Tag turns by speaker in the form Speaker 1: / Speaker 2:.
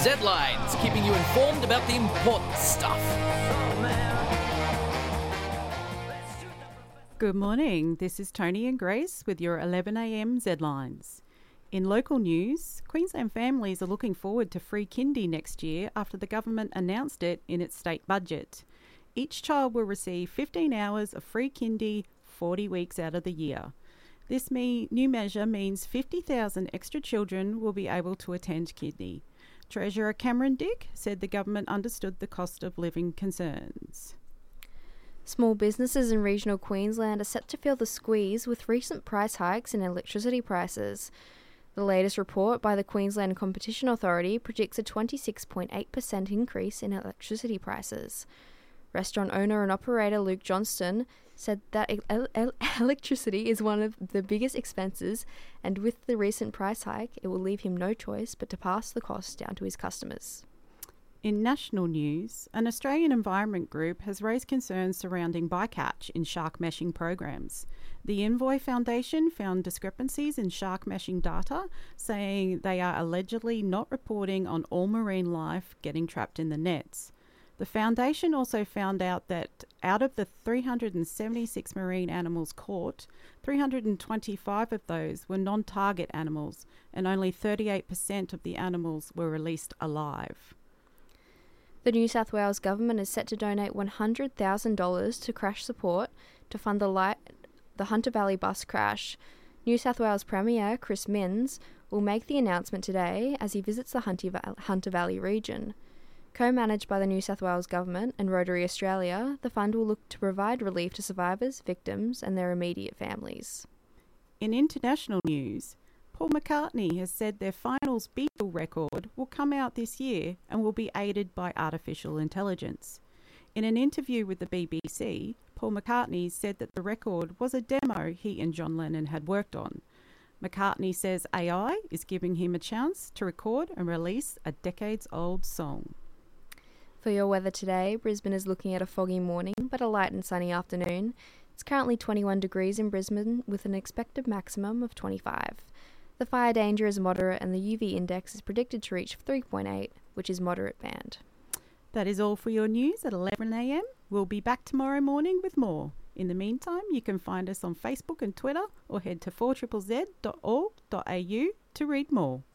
Speaker 1: Z-Lines, keeping you informed about the important stuff.
Speaker 2: Good morning, this is Tony and Grace with your 11am Z-Lines. In local news, Queensland families are looking forward to free kindy next year after the government announced it in its state budget. Each child will receive 15 hours of free kindy 40 weeks out of the year. This new measure means 50,000 extra children will be able to attend kindy. Treasurer Cameron Dick said the government understood the cost of living concerns.
Speaker 3: Small businesses in regional Queensland are set to feel the squeeze with recent price hikes in electricity prices. The latest report by the Queensland Competition Authority predicts a 26.8% increase in electricity prices. Restaurant owner and operator Luke Johnston said that electricity is one of the biggest expenses, and with the recent price hike, it will leave him no choice but to pass the cost down to his customers.
Speaker 2: In national news, an Australian environment group has raised concerns surrounding bycatch in shark meshing programs. The Envoy Foundation found discrepancies in shark meshing data, saying they are allegedly not reporting on all marine life getting trapped in the nets. The foundation also found out that out of the 376 marine animals caught, 325 of those were non-target animals, and only 38% of the animals were released alive.
Speaker 3: The New South Wales government is set to donate $100,000 to crash support to fund the Hunter Valley bus crash. New South Wales Premier Chris Minns will make the announcement today as he visits the Hunter Valley region. Co-managed by the New South Wales Government and Rotary Australia, the fund will look to provide relief to survivors, victims and their immediate families.
Speaker 2: In international news, Paul McCartney has said their finals Beatle record will come out this year and will be aided by artificial intelligence. In an interview with the BBC, Paul McCartney said that the record was a demo he and John Lennon had worked on. McCartney says AI is giving him a chance to record and release a decades-old song.
Speaker 3: For your weather today, Brisbane is looking at a foggy morning but a light and sunny afternoon. It's currently 21 degrees in Brisbane with an expected maximum of 25. The fire danger is moderate and the UV index is predicted to reach 3.8, which is moderate band.
Speaker 2: That is all for your news at 11am. We'll be back tomorrow morning with more. In the meantime, you can find us on Facebook and Twitter or head to 4ZZZ.org.au to read more.